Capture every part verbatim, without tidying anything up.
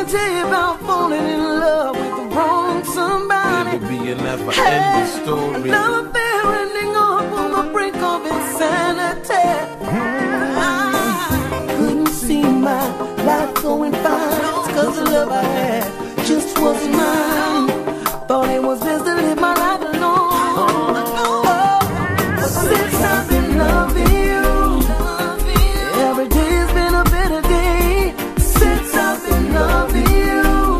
tell you about falling in love with the wrong somebody. It will be a never-ending story. Another fair ending up on the brink of insanity. I couldn't see my life going fine, cause the love I had just wasn't mine. Thought it was best to live my life alone. Oh, but since I've been loving you, every day has been a better day. Since I've been loving you,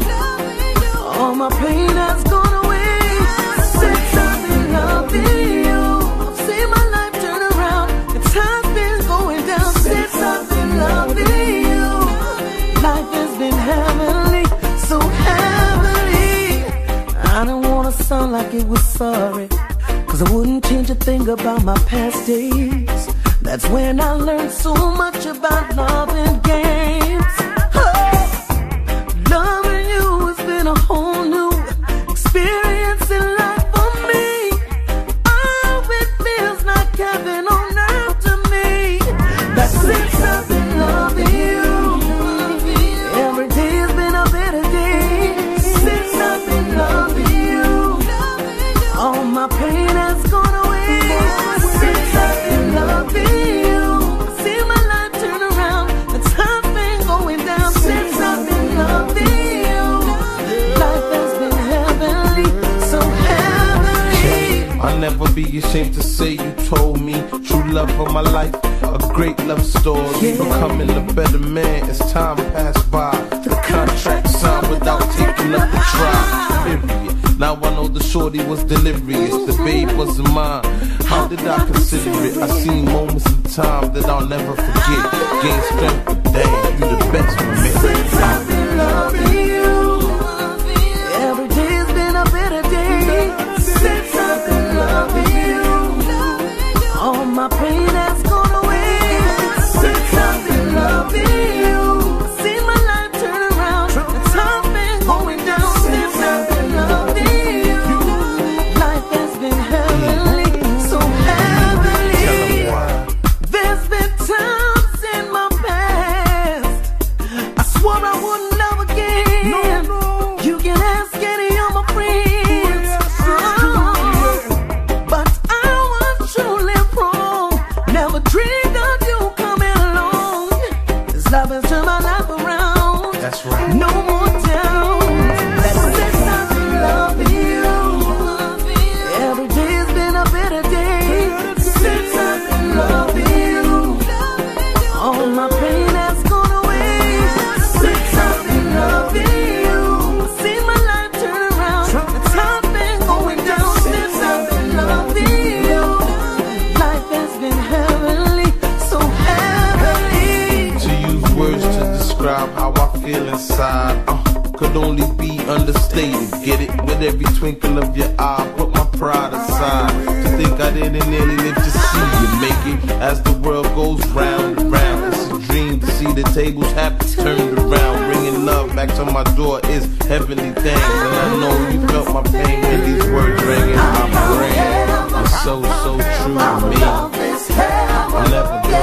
all my pain has gone away. Since I've been loving you, I've seen my life turn around, and time's been going down. Since I've been loving you, life has been heavenly, so heavenly. I don't wanna sound like it was sorry, cause I wouldn't change a thing about my past days. That's when I learned so much about love and games. Oh, loving you has been a whole new experience in life for me. Oh, it feels like heaven on earth to me. That since I've been loving you, every day has been a better day. Since I've been loving you, all my pain has gone away. Since I've been loving you, I see my life turn around, the time's been going down. Since I've been loving you, life has been heavenly, so heavenly. I'll never be ashamed to say you told me true love of my life, a great love story. Yeah. Becoming a better man as time passed by. The contract signed without taking up the try. Period. Now I know the shorty was delirious, the babe wasn't mine. How did I consider it? I seen moments in time that I'll never forget. Gain strength, but damn, you the best for me. Since I've been loving you, every day has been a better day. Since I've been loving you, all my pain has gone away. Since I've been loving you, I see my life turn around, the time's been going down. Since I've been loving you, life has been heavenly, so heavenly. There's been times in my past I swore I wouldn't love again. No, no. You can ask any of my friends. Oh, but I was truly wrong. Never dreamed of you coming along. This love has turned my life around. That's right. No more down. That's since I've been loving you, every day has been a better day. Since I've been loving you, all my pain has gone away. Since I've been loving you, I see my life turn around, the time's been going down. Since I've been loving you, life has been heavenly, so heavenly. To use words to describe how I feel inside uh, could only be understated. Get it? With every twinkle of your eye, put my pride aside. To think I didn't nearly live to see you make it. As the world goes round and round, it's a dream to see the tables have turned around. Bringing love back to my door is heavenly things, and I know you felt my pain when these words rang in my brain. It's so, so true to me. I'll never be